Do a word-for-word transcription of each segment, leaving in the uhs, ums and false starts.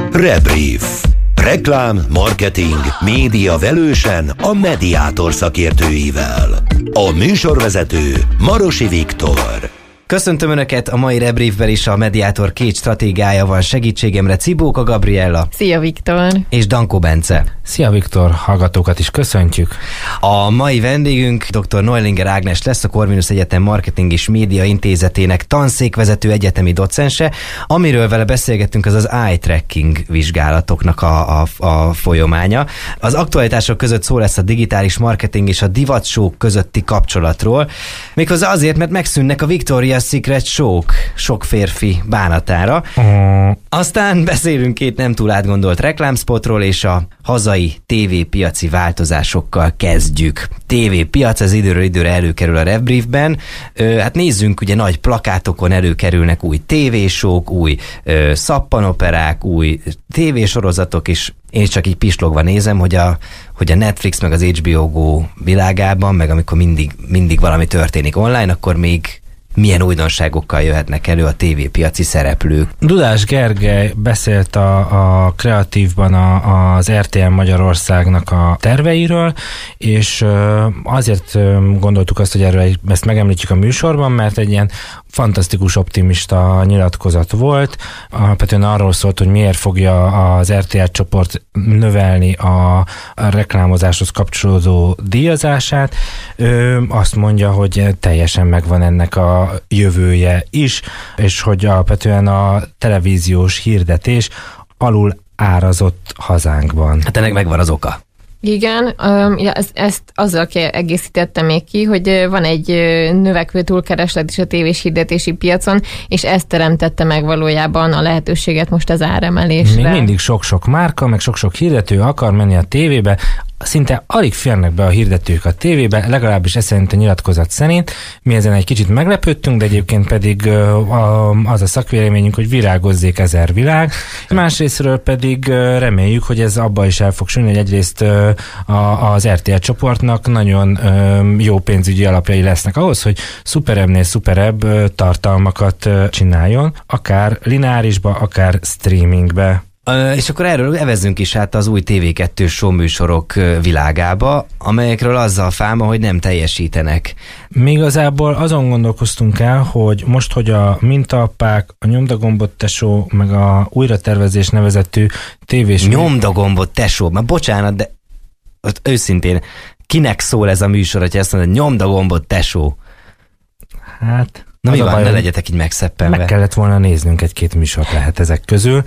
Rebrief. Reklám, marketing, média velősen a Mediátor szakértőivel. A műsorvezető Marosi Viktor. Köszöntöm Önöket, a mai Rebriefben is a Mediátor két stratégiája van segítségemre. Cibóka Gabriella. Szia Viktor. És Dankó Bence. Szia Viktor, hallgatókat is köszöntjük. A mai vendégünk dr. Neulinger Ágnes lesz, a Corvinus Egyetem Marketing és Média Intézetének tanszékvezető egyetemi docense. Amiről vele beszélgettünk, az az eye tracking vizsgálatoknak a, a, a folyamánya. Az aktualitások között szó lesz a digitális marketing és a divatshow közötti kapcsolatról. Méghozzá azért, mert megszűnnek a Victoria's Secret show-k sok férfi bánatára. Mm. Aztán beszélünk két nem túl átgondolt reklámspotról, és a hazai tévépiaci változásokkal kezdjük. Tévépiac az időről időre előkerül a Rebriefben. Hát nézzünk, ugye nagy plakátokon előkerülnek új tévésók, új ö, szappanoperák, új tévésorozatok, és én csak így pislogva nézem, hogy a, hogy a Netflix meg az há bé o Go világában, meg amikor mindig, mindig valami történik online, akkor még milyen újdonságokkal jöhetnek elő a tévépiaci szereplők. Dudás Gergely beszélt a, a Kreatívban a, az er té em Magyarországnak a terveiről, és azért gondoltuk azt, hogy erről ezt megemlítjük a műsorban, mert egy ilyen fantasztikus optimista nyilatkozat volt. Alapvetően arról szólt, hogy miért fogja az er té er csoport növelni a, a reklámozáshoz kapcsolódó díjazását. Ő azt mondja, hogy teljesen megvan ennek a jövője is, és hogy alapvetően a televíziós hirdetés alul árazott hazánkban. Hát ennek megvan az oka. Igen, ja, ezt, ezt azzal egészítettem még ki, hogy van egy növekvő túlkereslet is a tévés hirdetési piacon, és ez teremtette meg valójában a lehetőséget most az áremelésre. Még mindig sok-sok márka, meg sok-sok hirdető akar menni a tévébe, szinte alig férnek be a hirdetők a tévébe, legalábbis ez szerint a nyilatkozat szerint. Mi ezen egy kicsit meglepődtünk, de egyébként pedig az a szakvéleményünk, hogy virágozzék ezer világ. Másrésztről pedig reméljük, hogy ez abba is el fog sülni, hogy egyrészt az er té er csoportnak nagyon jó pénzügyi alapjai lesznek ahhoz, hogy szuperebbnél szuperebb tartalmakat csináljon, akár lineárisba, akár streamingbe. Uh, és akkor erről evezzünk is át az új té vé kettős show műsorok világába, amelyekről azzal fáma, hogy nem teljesítenek. Mi igazából azon gondolkoztunk el, hogy most, hogy a Mintaapák, a Nyomdagombot tesó, meg a Újratervezés nevezetű tévés... Nyomdagombot tesó, már bocsánat, de őszintén, kinek szól ez a műsor, hogyha ezt mondod, Nyomdagombot tesó? Hát... Na mi van, baj, ne legyetek így megszeppenve. Meg kellett volna néznünk egy-két műsort lehet ezek közül,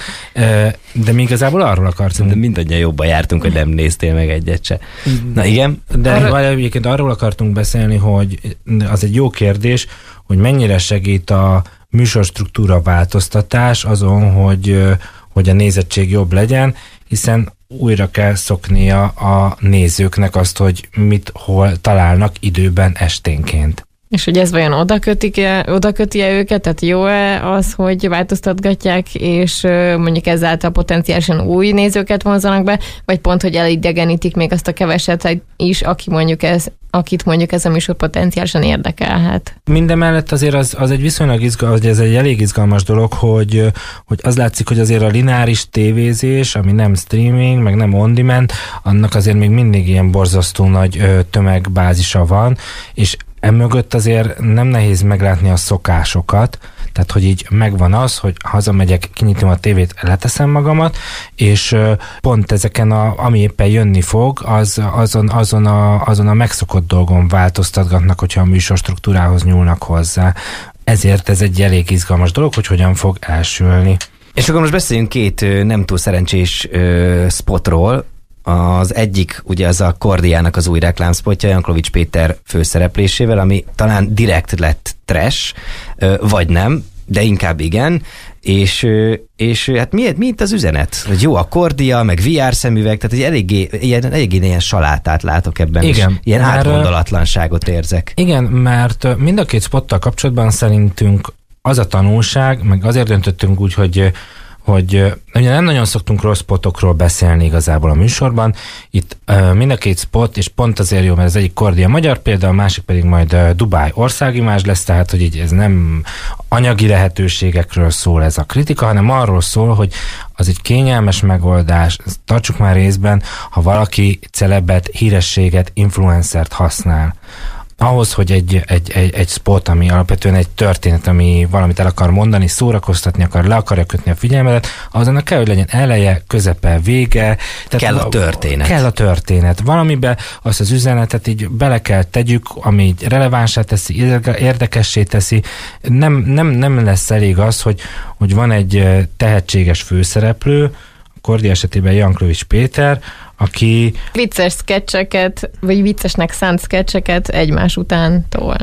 de mi igazából arról akartunk. De mindannyian jobban jártunk, hogy nem néztél meg egyet se. Na igen. De arra... egyébként arról akartunk beszélni, hogy az egy jó kérdés, hogy mennyire segít a műsorstruktúra változtatás azon, hogy, hogy a nézettség jobb legyen, hiszen újra kell szoknia a nézőknek azt, hogy mit hol találnak időben esténként. És hogy ez vajon oda kötik-e, oda köti-e őket, tehát jó-e az, hogy változtatgatják, és mondjuk ezáltal potenciálisan új nézőket vonzanak be, vagy pont, hogy elidegenítik még azt a keveset is, aki mondjuk ez, akit mondjuk ez a műsor potenciálisan érdekelhet. Mindemellett azért az, az egy viszonylag izgalmas, ez egy elég izgalmas dolog, hogy, hogy az látszik, hogy azért a lineáris tévézés, ami nem streaming, meg nem on-demand, annak azért még mindig ilyen borzasztó nagy tömegbázisa van, és emögött azért nem nehéz meglátni a szokásokat, tehát hogy így megvan az, hogy hazamegyek, kinyitom a tévét, leteszem magamat, és pont ezeken, a, ami éppen jönni fog, az, azon, azon, a, azon a megszokott dolgon változtatgatnak, hogyha a műsor struktúrához nyúlnak hozzá. Ezért ez egy elég izgalmas dolog, hogy hogyan fog elsülni. És akkor most beszéljünk két nem túl szerencsés uh, spotról. Az egyik ugye az a Kordiának az új reklámspotja, Jankovics Péter főszereplésével, ami talán direkt lett trash, vagy nem, de inkább igen, és, és hát mi, mi itt az üzenet? Hogy jó a Kordia, meg vé er szemüveg, tehát egy eléggé ilyen, eléggé ilyen salátát látok ebben, igen, és ilyen átgondolatlanságot érzek. Igen, mert mind a két spottal kapcsolatban szerintünk az a tanulság, meg azért döntöttünk úgy, hogy hogy ugye nem nagyon szoktunk rossz spotokról beszélni igazából a műsorban. Itt uh, mind a két spot, és pont azért jó, mert az egyik Kordia magyar példa, a másik pedig majd uh, Dubáj országimázs lesz, tehát hogy így ez nem anyagi lehetőségekről szól ez a kritika, hanem arról szól, hogy az egy kényelmes megoldás, tartsuk már részben, ha valaki celebet, hírességet, influencert használ. Ahhoz, hogy egy, egy, egy, egy spot, ami alapvetően egy történet, ami valamit el akar mondani, szórakoztatni akar, le akarja kötni a figyelmedet, azonnak kell, hogy legyen eleje, közepe, vége. Tehát kell a történet. Kell a történet. Valamibe azt az üzenetet így bele kell tegyük, ami így relevánsá teszi, érdekessé teszi. Nem, nem, nem lesz elég az, hogy, hogy van egy tehetséges főszereplő, Kordi esetében Janklövics Péter, aki vicces sketcheket, vagy viccesnek szánt sketcheket egymás után tol.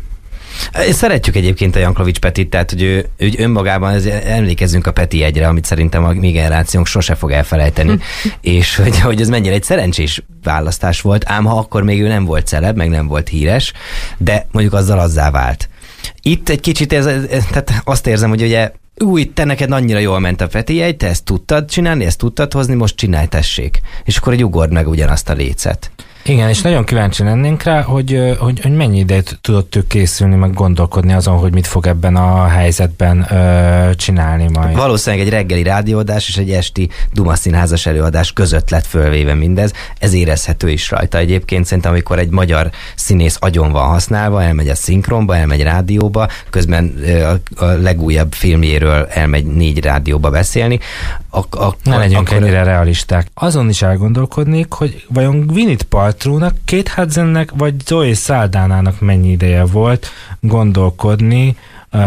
Szeretjük egyébként a Janklövics Petit, tehát hogy ő, ő önmagában ez, emlékezzünk a Peti egyre, amit szerintem a mi generációnk sose fog elfelejteni, és hogy, hogy ez mennyire egy szerencsés választás volt, ám ha akkor még ő nem volt celeb, meg nem volt híres, de mondjuk azzal azzá vált. Itt egy kicsit ez, ez, tehát azt érzem, hogy ugye új, te neked annyira jól ment a Peti egy, te ezt tudtad csinálni, ezt tudtad hozni, most csinálj, tessék. És akkor egy ugord meg ugyanazt a lécet. Igen, és nagyon kíváncsi lennénk rá, hogy, hogy, hogy mennyi időt tudott ő készülni, meg gondolkodni azon, hogy mit fog ebben a helyzetben ö, csinálni majd. Valószínűleg egy reggeli rádióadás és egy esti Duma Színházas előadás között lett fölvéve mindez. Ez érezhető is rajta egyébként. Szerintem, amikor egy magyar színész agyon van használva, elmegy a szinkronba, elmegy rádióba, közben a, a legújabb filmjéről elmegy négy rádióba beszélni. Ak- ak- ne legyünk akkor... ennyire realisták. Azon is elgondolkodnék, hogy vajon Gwyneth Paltrownak, Kate Hudsonnek vagy Zoe Saldánának mennyi ideje volt gondolkodni, uh,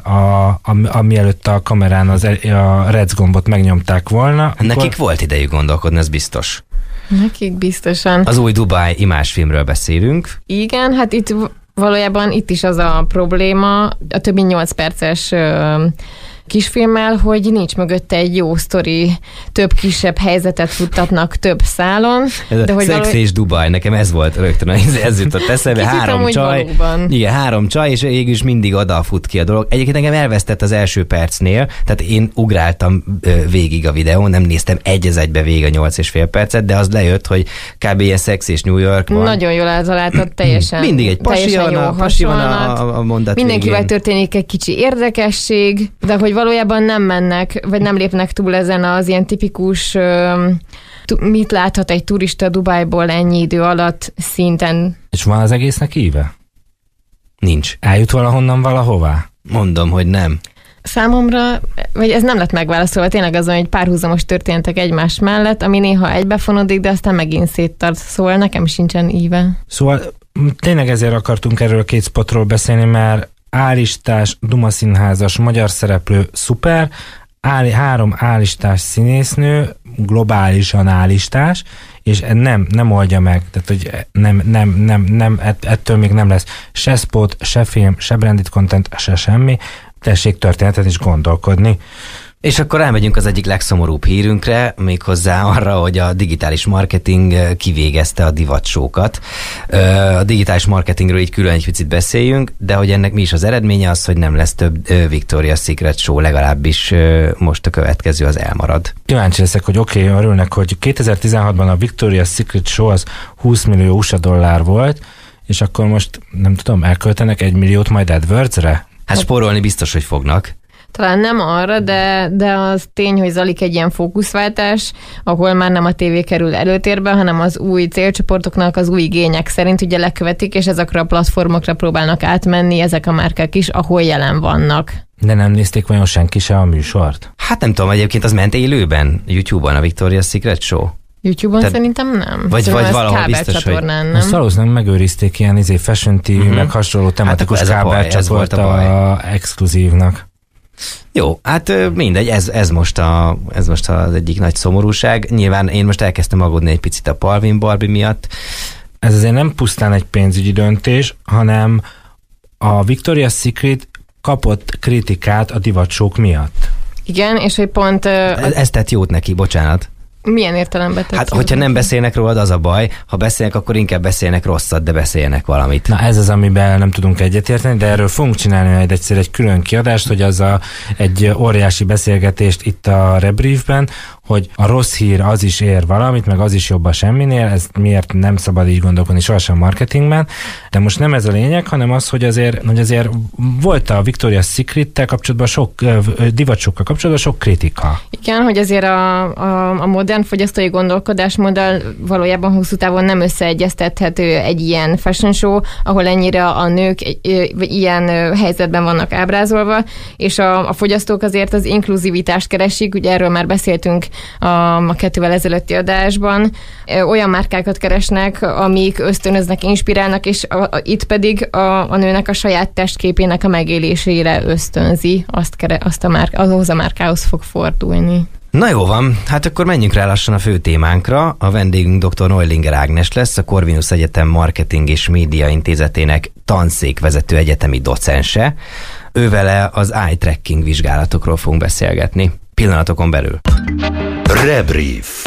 a, a, a, mielőtt a kamerán az, a rec gombot megnyomták volna. Nekik akkor... volt idejük gondolkodni, ez biztos. Nekik biztosan. Az új Dubáj imázsfilmről beszélünk. Igen, hát itt valójában itt is az a probléma, a több mint nyolc perces uh, kisfilmmel, hogy nincs mögötte egy jó sztori, több kisebb helyzetet futtatnak több szálon. Ez de a hogy Szex való... és Dubáj, nekem ez volt rögtön, ez jutott eszembe, három csaj, valóban. Igen, három csaj, és végül is mindig oda fut ki a dolog. Egyébként engem elvesztett az első percnél, tehát én ugráltam végig a videón, nem néztem egy az egybe végig a nyolc és fél percet, de az lejött, hogy kb. Ilyen Szex és New York van. Nagyon jól eltaláltad, teljesen. Mindig egy pasi van a, pasi van a, a mondat mindenkivel végén. Történik egy kicsi érdekesség, de hogy valójában nem mennek, vagy nem lépnek túl ezen az ilyen tipikus uh, mit láthat egy turista Dubájból ennyi idő alatt szinten. És van az egésznek íve? Nincs. Eljut valahonnan valahová? Mondom, hogy nem. Számomra, vagy ez nem lett megválaszolva, tényleg azon, hogy párhuzamos történtek egymás mellett, ami néha egybefonodik, de aztán megint széttart, szóval nekem sincsen íve. Szóval tényleg ezért akartunk erről a két spotról beszélni, mert állistás, Duma Színházas, magyar szereplő, szuper, Áll, három állistás színésznő, globálisan állistás, és nem, nem oldja meg, tehát hogy nem, nem, nem, nem, ettől még nem lesz se spot, se film, se branded content, se semmi, tessék történetet is gondolkodni. És akkor elmegyünk az egyik legszomorúbb hírünkre, méghozzá arra, hogy a digitális marketing kivégezte a divatsókat. A digitális marketingről így külön egy picit beszéljünk, de hogy ennek mi is az eredménye az, hogy nem lesz több Victoria's Secret show, legalábbis most a következő az elmarad. Kíváncsi leszek, hogy oké, okay, örülnek, hogy kétezer-tizenhatban a Victoria's Secret show az húsz millió u es á dollár volt, és akkor most nem tudom, elköltenek egy milliót majd AdWords-re? Hát spórolni biztos, hogy fognak. Talán nem arra, de, de az tény, hogy zajlik egy ilyen fókuszváltás, ahol már nem a tévé kerül előtérbe, hanem az új célcsoportoknak az új igények szerint ugye lekövetik, és ezekre a platformokra próbálnak átmenni ezek a márkák is, ahol jelen vannak. De nem nézték vajon senki se a műsort? Hát nem tudom, egyébként az ment élőben, YouTube-on a Victoria's Secret Show. YouTube-on Te... szerintem nem. Vagy, vagy valahol biztos, hogy... Nem. Azt valószínűleg megőrizték ilyen izé Fashion té vé, uh-huh. meg hasonló tematikus hát kábelcsoport a, a exkluzívnak. Jó, hát mindegy, ez, ez, most a, ez most az egyik nagy szomorúság. Nyilván én most elkezdtem aggódni egy picit a Palvin Barbie miatt. Ez azért nem pusztán egy pénzügyi döntés, hanem a Victoria's Secret kapott kritikát a divatsók miatt. Igen, és hogy pont... Ez, ez tett jót neki, bocsánat. Milyen értelemben tetszik? Hát, hogyha nem beszélnek rólad, az a baj. Ha beszélnek, akkor inkább beszélnek rosszat, de beszélnek valamit. Na ez az, amiben nem tudunk egyetérteni, de erről fogunk csinálni majd egyszer egy külön kiadást, hogy az a, egy óriási beszélgetést itt a Rebriefben, hogy a rossz hír az is ér valamit, meg az is jobb a semminél, ez miért nem szabad így gondolkodni sohasem marketingben, de most nem ez a lényeg, hanem az, hogy azért, hogy azért volt a Victoria's Secret-tel kapcsolatban sok, divatsokkal kapcsolatban sok kritika. Igen, hogy azért a, a, a modern fogyasztói gondolkodásmóddal valójában hosszú távon nem összeegyeztethető egy ilyen fashion show, ahol ennyire a nők ilyen helyzetben vannak ábrázolva, és a, a fogyasztók azért az inkluzivitást keresik, ugye erről már beszéltünk a, a kettővel ezelőtti adásban, olyan márkákat keresnek, amik ösztönöznek, inspirálnak, és a, a, itt pedig a, a nőnek a saját testképének a megélésére ösztönzi, azt, kere, azt a márk, ahhoz a márkához fog fordulni. Na jó van, hát akkor menjünk rá lassan a fő témánkra. A vendégünk dr. Neulinger Ágnes lesz, a Corvinus Egyetem Marketing és Média Intézetének tanszékvezető egyetemi docense. Ővele az eye tracking vizsgálatokról fogunk beszélgetni. Pillanatokon belül. Rebrief.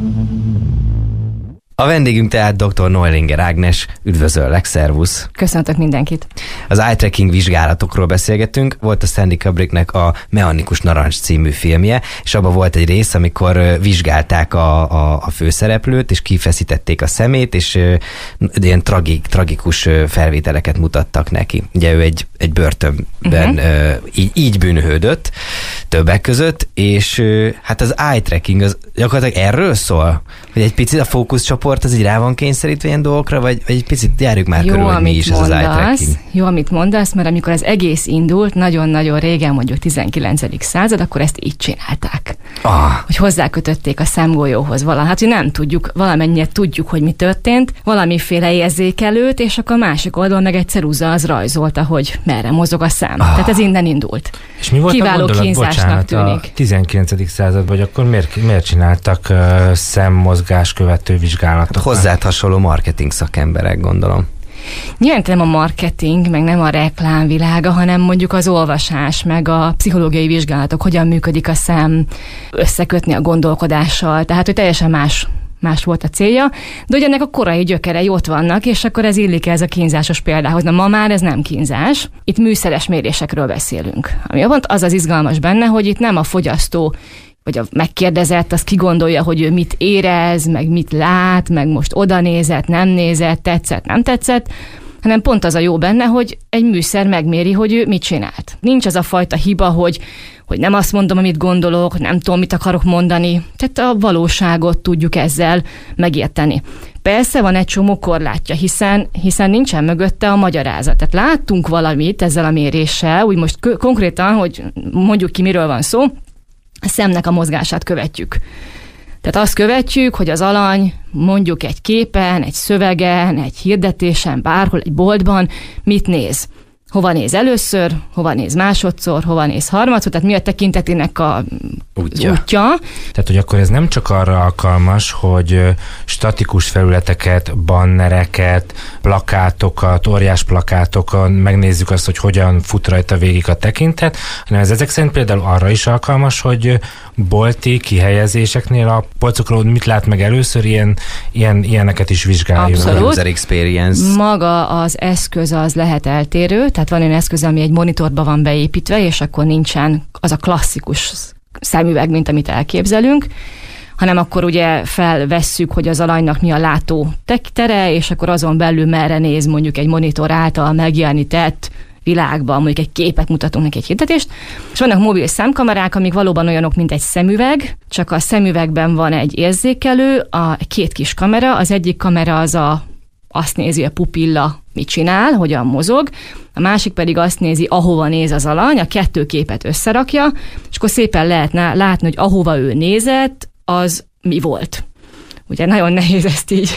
A vendégünk tehát dr. Neulinger Ágnes. Üdvözöllek, szervusz! Köszöntök mindenkit! Az eye tracking vizsgálatokról beszélgetünk. Volt a Stanley Kubricknek a Mechanikus Narancs című filmje, és abban volt egy rész, amikor vizsgálták a, a, a főszereplőt, és kifeszítették a szemét, és uh, ilyen tragik, tragikus felvételeket mutattak neki. Ugye ő egy, egy börtönben uh-huh. uh, így, így bűnhődött többek között, és uh, hát az eye tracking az gyakorlatilag erről szól, hogy egy picit a fókuszcsoport az így rá van kényszerítve ilyen dolgokra, vagy, vagy egy picit járjuk már jó, körül, hogy mi is ez az eye tracking. Jó, amit mondasz, mert amikor az egész indult, nagyon-nagyon régen, mondjuk tizenkilencedik század, akkor ezt így csinálták. Ah. Hogy hozzákötötték a szemgolyóhoz valahogy. Hát, hogy nem tudjuk, valamennyire tudjuk, hogy mi történt, valamiféle érzékelőt, és akkor a másik oldalon meg egy ceruza az rajzolta, hogy merre mozog a szám. Ah. Tehát ez innen indult. És mi volt kiváló a gondolat, bocsánat, tűnik. A tizenkilencedik században, vagy akkor miért, miért csináltak uh, szemmozgás követő vizsgálatokat? Hozzád hasonló marketing szakemberek, gondolom. Nyilván nem a marketing, meg nem a reklámvilága, hanem mondjuk az olvasás, meg a pszichológiai vizsgálatok, hogyan működik a szem, összekötni a gondolkodással, tehát hogy teljesen más más volt a célja, de ugye ennek a korai gyökerei ott vannak, és akkor ez illik ez a kínzásos példához. Na ma már ez nem kínzás, itt műszeres mérésekről beszélünk. Ami pont az az izgalmas benne, hogy itt nem a fogyasztó vagy a megkérdezett, az kigondolja, hogy ő mit érez, meg mit lát, meg most oda nézett, nem nézett, tetszett, nem tetszett, hanem pont az a jó benne, hogy egy műszer megméri, hogy ő mit csinált. Nincs az a fajta hiba, hogy, hogy nem azt mondom, amit gondolok, nem tudom, mit akarok mondani. Tehát a valóságot tudjuk ezzel megérteni. Persze van egy csomó korlátja, hiszen, hiszen nincsen mögötte a magyarázat. Tehát láttunk valamit ezzel a méréssel, úgy most k- konkrétan, hogy mondjuk ki, miről van szó, a szemnek a mozgását követjük. Tehát azt követjük, hogy az alany mondjuk egy képen, egy szövegen, egy hirdetésen, bárhol, egy boltban mit néz. Hova néz először, hova néz másodszor, hova néz harmadszor, tehát mi a tekintetének a útja. útja. Tehát, hogy akkor ez nem csak arra alkalmas, hogy statikus felületeket, bannereket, plakátokat, óriás plakátokon megnézzük azt, hogy hogyan fut rajta végig a tekintet, hanem ez ezek szerint például arra is alkalmas, hogy bolti kihelyezéseknél a polcokról mit lát meg először, ilyen, ilyen, ilyeneket is vizsgáljuk. Abszolút. Experience. Maga az eszköz az lehet eltérő, tehát van olyan eszköz, ami egy monitorba van beépítve, és akkor nincsen az a klasszikus szemüveg, mint amit elképzelünk, hanem akkor ugye felvesszük, hogy az alanynak mi a látó tere, és akkor azon belül merre néz mondjuk egy monitor által megjelenített világban, mondjuk egy képet mutatunk neki, egy hirdetést, és vannak mobil szemkamerák, amik valóban olyanok, mint egy szemüveg, csak a szemüvegben van egy érzékelő, a két kis kamera, az egyik kamera az a, azt nézi, a pupilla mit csinál, hogyan mozog, a másik pedig azt nézi, ahova néz az alany, a kettő képet összerakja, és akkor szépen lehetne látni, hogy ahova ő nézett, az mi volt. Ugye nagyon nehéz ezt így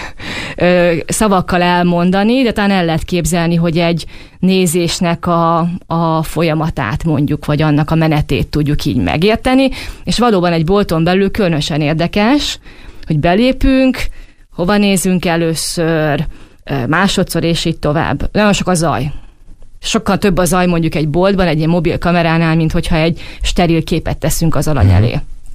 ö, szavakkal elmondani, de talán el lehet képzelni, hogy egy nézésnek a, a folyamatát mondjuk, vagy annak a menetét tudjuk így megérteni, és valóban egy bolton belül különösen érdekes, hogy belépünk, hova nézünk először, másodszor, és így tovább. Nagyon sok a zaj. Sokkal több a zaj mondjuk egy boltban, egy ilyen mobil kameránál, mint hogyha egy steril képet teszünk az alany elé.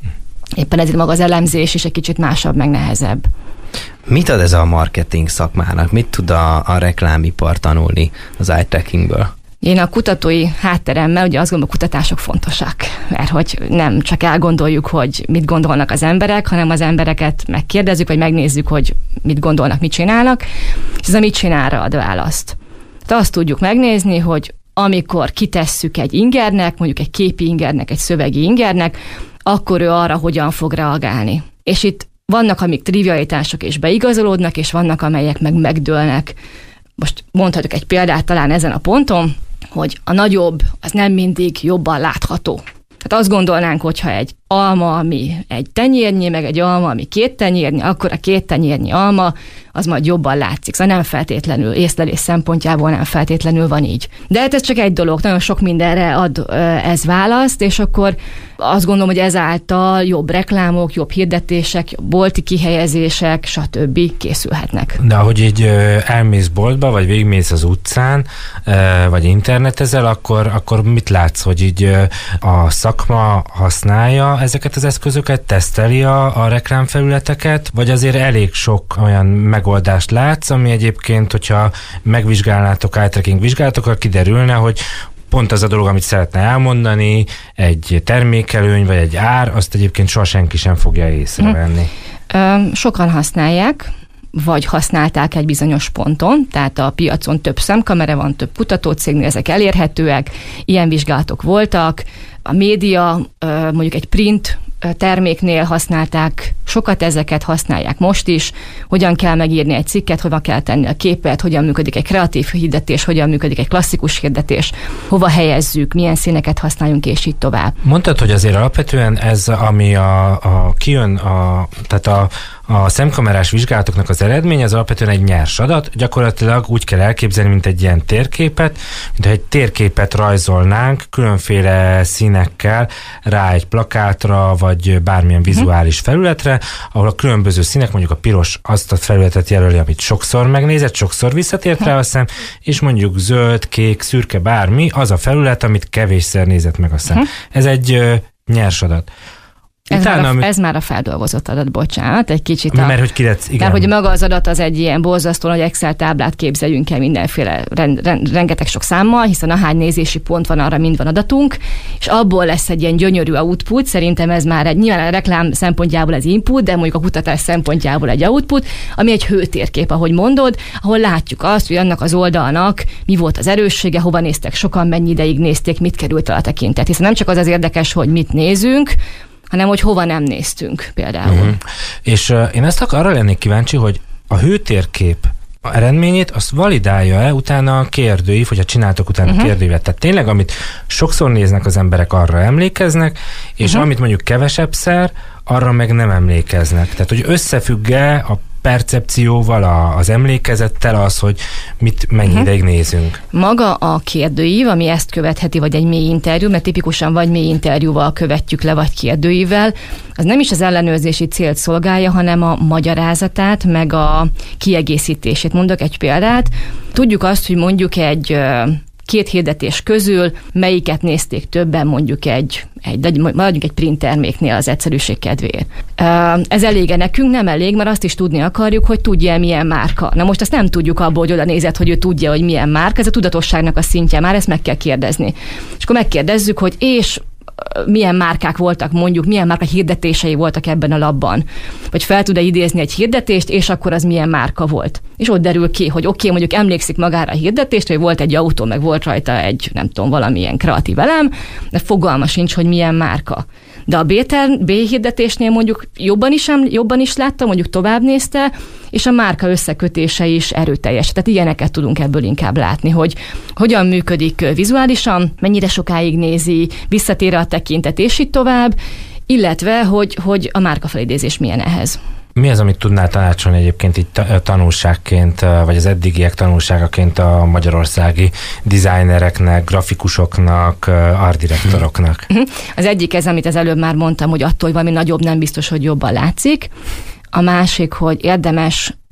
éppen ezért maga az elemzés is egy kicsit másabb, meg nehezebb. Mit ad ez a marketing szakmának? Mit tud a, a reklámipar tanulni az eye trackingből? Én a kutatói hátteremmel ugye azt gondolom, a kutatások fontosak, mert hogy nem csak elgondoljuk, hogy mit gondolnak az emberek, hanem az embereket megkérdezzük, vagy megnézzük, hogy mit gondolnak, mit csinálnak, és ez a mit csinálra ad választ. Tehát azt tudjuk megnézni, hogy amikor kitesszük egy ingernek, mondjuk egy képi ingernek, egy szövegi ingernek, akkor ő arra hogyan fog reagálni. És itt vannak, amik trivialitások és beigazolódnak, és vannak, amelyek meg megdőlnek. Most mondhatok egy példát talán ezen a ponton, hogy a nagyobb az nem mindig jobban látható. Tehát azt gondolnánk, hogyha egy alma, ami egy tenyérnyi, meg egy alma, ami két tenyérnyi, akkor a két tenyérnyi alma, az majd jobban látszik. Szóval nem feltétlenül, észlelés szempontjából nem feltétlenül van így. De hát ez csak egy dolog, nagyon sok mindenre ad ez választ, és akkor azt gondolom, hogy ezáltal jobb reklámok, jobb hirdetések, jobb bolti kihelyezések, stb. Készülhetnek. De ahogy így elmész boltba, vagy végigmész az utcán, vagy internetezel, akkor, akkor mit látsz, hogy így a szakma használja ezeket az eszközöket, teszteli a, a reklámfelületeket, vagy azért elég sok olyan megoldást látsz, ami egyébként, hogyha megvizsgálnátok, eye tracking vizsgálatokkal, kiderülne, hogy pont az a dolog, amit szeretne elmondani, egy termékelőny, vagy egy ár, azt egyébként soha senki sem fogja észrevenni. Hm. Sokan használják, vagy használták egy bizonyos ponton, tehát a piacon több szemkamera van, több kutatócégnél, ezek elérhetőek, ilyen vizsgálatok voltak, a média, mondjuk egy print terméknél használták, sokat ezeket használják most is, hogyan kell megírni egy cikket, hova kell tenni a képet, hogyan működik egy kreatív hirdetés, hogyan működik egy klasszikus hirdetés, hova helyezzük, milyen színeket használjunk, és így tovább. Mondtad, hogy azért alapvetően ez, ami a, a kijön, a, tehát a, a szemkamerás vizsgálatoknak az eredmény, az alapvetően egy nyers adat, gyakorlatilag úgy kell elképzelni, mint egy ilyen térképet, mint egy térképet rajzolnánk különféle színekkel rá egy plakátra, vagy bármilyen vizuális felületre, ahol a különböző színek, mondjuk a piros azt a felületet jelöli, amit sokszor megnézett, sokszor visszatért rá a szem, és mondjuk zöld, kék, szürke, bármi, az a felület, amit kevésszer nézett meg a szem. Ez egy uh, nyers adat. Ez, Utána, már a, ami... ez már a feldolgozott adat, bocsánat, egy kicsit. Mi, a... Mert hogy kiletsz, igen. Mert hogy maga az adat az egy ilyen borzasztó, hogy Excel táblát képzeljünk el mindenféle, ren, ren, rengeteg sok számmal, hiszen ahány nézési pont van, arra mind van adatunk, és abból lesz egy ilyen gyönyörű output, szerintem ez már egy, nyilván a reklám szempontjából ez input, de mondjuk a kutatás szempontjából egy output, ami egy hőtérkép, ahogy mondod, ahol látjuk azt, hogy annak az oldalnak mi volt az erőssége, hova néztek sokan, mennyi ideig nézték, mit került el a tekintet. Hiszen nem csak az az érdekes, hogy mit nézünk, hanem hogy hova nem néztünk például. Uh-huh. És uh, én ezt arra lennék kíváncsi, hogy a hőtérkép eredményét azt validálja-e utána a kérdőív, hogyha csináltok utána uh-huh. a kérdőívet. Tehát tényleg, amit sokszor néznek az emberek, arra emlékeznek, és uh-huh. amit mondjuk kevesebbszer, arra meg nem emlékeznek. Tehát, hogy összefügg-e a percepcióval, a, az emlékezettel az, hogy mit mennyi uh-huh. ideig nézünk. Maga a kérdőív, ami ezt követheti, vagy egy mély interjú, mert tipikusan vagy mély interjúval követjük le, vagy kérdőívvel, az nem is az ellenőrzési célt szolgálja, hanem a magyarázatát, meg a kiegészítését. Mondok egy példát. Tudjuk azt, hogy mondjuk egy két hirdetés közül melyiket nézték többen, mondjuk egy, egy maradjunk egy print terméknél az egyszerűség kedvéért. Ez elég nekünk, nem elég, mert azt is tudni akarjuk, hogy tudja milyen márka. Na most azt nem tudjuk abból, hogy oda nézett, hogy ő tudja, hogy milyen márka, ez a tudatosságnak a szintje, már ezt meg kell kérdezni. És akkor megkérdezzük, hogy és milyen márkák voltak, mondjuk milyen márka hirdetései voltak ebben a labban. Vagy fel tud-e idézni egy hirdetést, és akkor az milyen márka volt. És ott derül ki, hogy oké, okay, mondjuk emlékszik magára a hirdetést, hogy volt egy autó, meg volt rajta egy, nem tudom, valamilyen kreatív elem, de fogalma sincs, hogy milyen márka. De a B-hirdetésnél mondjuk jobban is, jobban is látta, mondjuk tovább nézte, és a márka összekötése is erőteljes. Tehát ilyeneket tudunk ebből inkább látni, hogy hogyan működik vizuálisan, mennyire sokáig nézi, visszatér a tekintet, és így tovább, illetve, hogy, hogy a márkafelidézés milyen ehhez. Mi az, amit tudnál tanácsolni egyébként itt tanulságként, vagy az eddigiek tanulságaként a magyarországi designereknek, grafikusoknak, artdirektoroknak? Az egyik ez, amit az előbb már mondtam, hogy attól, hogy valami nagyobb, nem biztos, hogy jobban látszik. A másik, hogy érdemes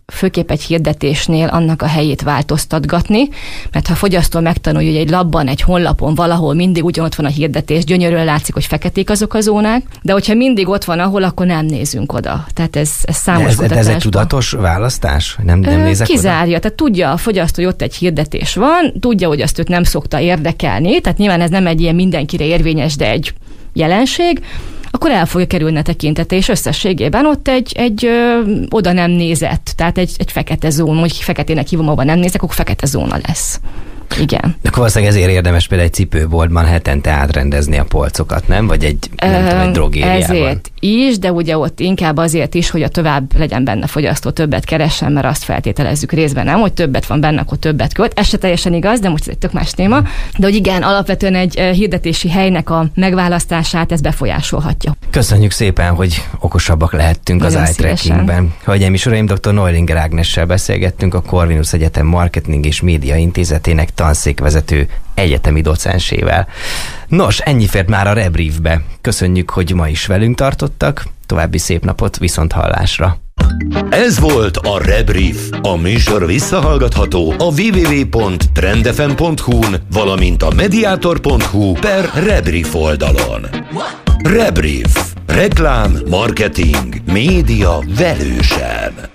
főképp egy hirdetésnél annak a helyét változtatgatni, mert ha a fogyasztó megtanulja, hogy egy labban, egy honlapon valahol mindig ugyanott van a hirdetés, gyönyörűen látszik, hogy feketék azok a zónák, de hogyha mindig ott van ahol, akkor nem nézünk oda. Tehát ez, ez számos ez, kutatásban. ez egy tudatos választás? Nem, nem nézek Kizárja, oda? tehát tudja a fogyasztó, hogy ott egy hirdetés van, tudja, hogy azt őt nem szokta érdekelni, tehát nyilván ez nem egy ilyen mindenkire érvényes, de egy jelenség, akkor el fogja kerülni a tekintete, és összességében ott egy, egy ö, oda nem nézett, tehát egy, egy fekete zóna, hogy feketének hívom, ahol nem nézek, akkor fekete zóna lesz. Igen. De valószínűleg ezért érdemes például egy cipőboltban hetente átrendezni a polcokat, nem? Vagy egy, nem tudom, egy drogériában. Ezért is, de ugye ott inkább azért is, hogy a tovább legyen benne fogyasztó, többet keressen, mert azt feltételezzük részben nem, hogy többet van benne, akkor többet költ. Ez se teljesen igaz, de most ez egy tök más téma. De hogy igen, alapvetően egy hirdetési helynek a megválasztását ez befolyásolhatja. Köszönjük szépen, hogy okosabbak lehettünk nagyon az eye-trackingben. Hölgyeim és uraim, dr. Neulinger Ágnessel beszélgettünk, a Corvinus Egyetem Marketing és Média Intézetének tanszékvezető egyetemi docensével. Nos, ennyi fért már a Rebriefbe. Köszönjük, hogy ma is velünk tartottak. További szép napot, viszont hallásra. Ez volt a Rebrief. A műsor visszahallgatható a double-u double-u double-u pont trendfm pont hu-n, valamint a mediator pont hu per Rebrief oldalon. Rebrief. Reklám, marketing, média velősen.